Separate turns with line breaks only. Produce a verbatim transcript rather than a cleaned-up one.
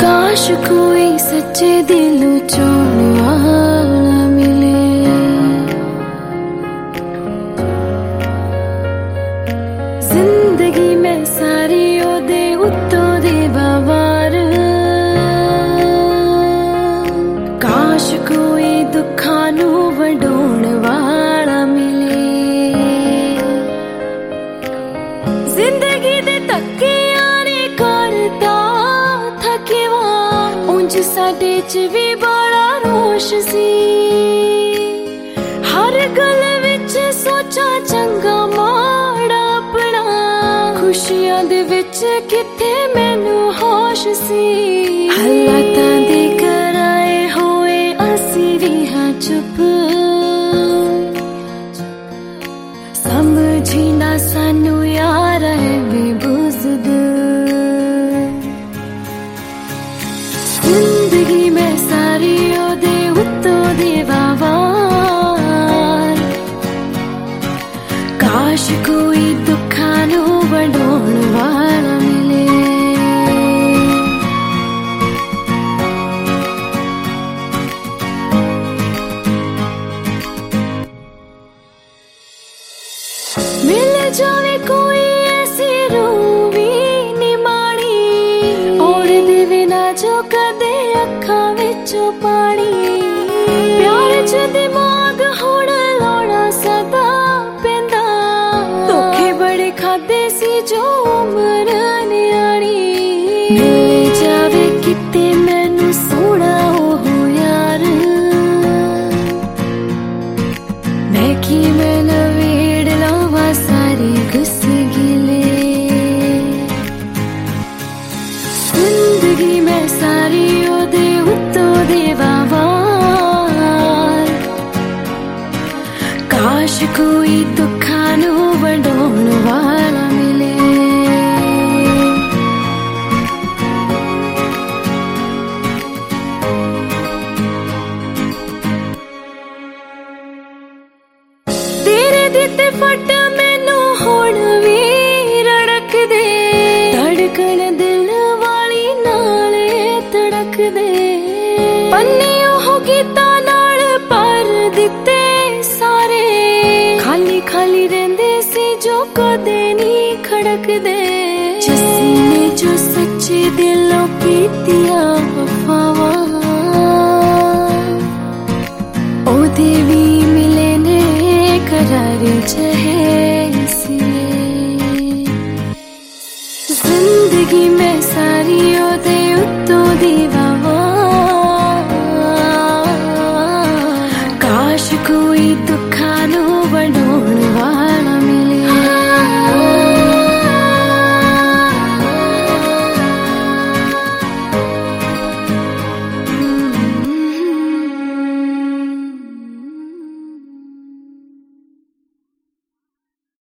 काश कोई सच्चे दिलों चाहने वाला मिले, जिंदगी में सारी ओदे उत्तों दे बावार। काश कोई दुखां नू वंडाउण वाला मिले, जिंदगी दे धक्के आने करदा थकेवा, उंज साडे च भी बड़ा रोश सी। हर गल विच सोचा चंगा माड़ा अपना, खुशियां दे विच किथे मैनू होश सी। हालातां दे कराए होए असी भी हां चुप, समझी ना सानू यार है बेबुज़द। जिंदगी में सारी ओदे उत्तों दे वावार, काश कोई दुखां नू वंडाउण वाला मिले। मिल जावे कोई ऐसी रूह भी निमाणी, और देवे ना जो कदे अखां विचों पानी। प्यार च दिमाग हुण लाउणा सदा पैंदा, धोखे बड़े खादे सी जो उमर न्याणी। मिल जावे किते मैनू सोहणा ओह यार, मैं की मैं नवेड़ लावा सारी गुस गिले। जिंदगी में सारी ओदे उत्तों दे वावार, काश कोई दुखां नू वंडाउण वाला मिले। तेरे दिते फट मैनू हुण भी रड़क दे, धड़कन दिल वाली नाले तड़क दे। पन्ने ओह गीतां नाल भर दिते सारे, खाली खाली रहिंदे सी जो कदे नी खड़कदे। जस्सी ने जो सच्चे दिलों कीतियां वफावां, ओदे भी मिले ने करार जैसे। जिंदगी में सारी ओदे उत्तों दी